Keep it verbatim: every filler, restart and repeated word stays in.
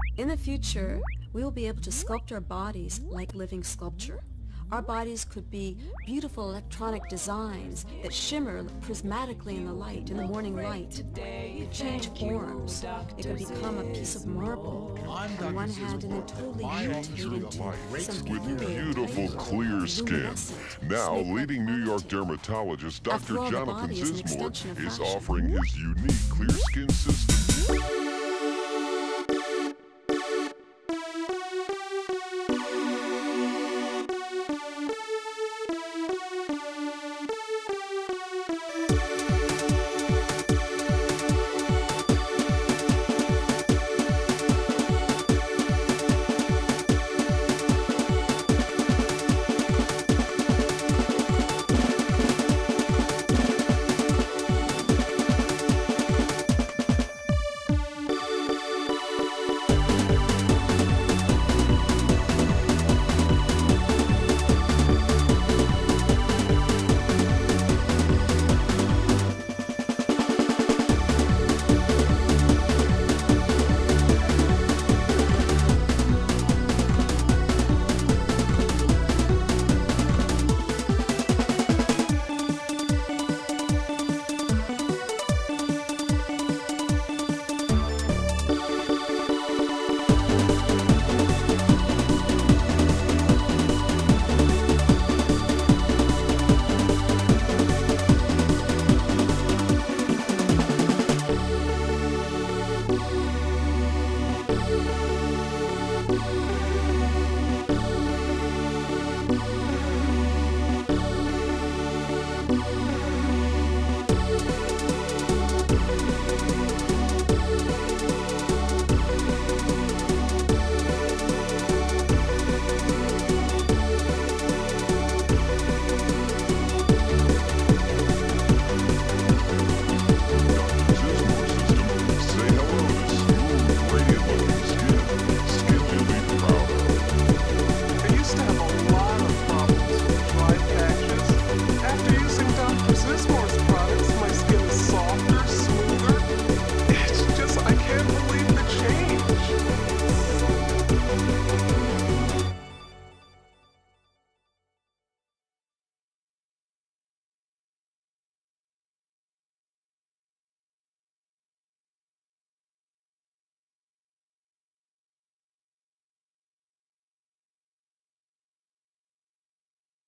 In the future, we will be able to sculpt our bodies like living sculpture. Our bodies could be beautiful electronic designs that shimmer prismatically in the light, in the morning light. Change forms. It could become a piece of marble on one hand and then totally mutate into something with weird, beautiful clear skin. luminescent, Now, snake-like leading New York quality. dermatologist After Doctor all, the Jonathan body is an Zismore extension of is fashion. offering his unique clear skin system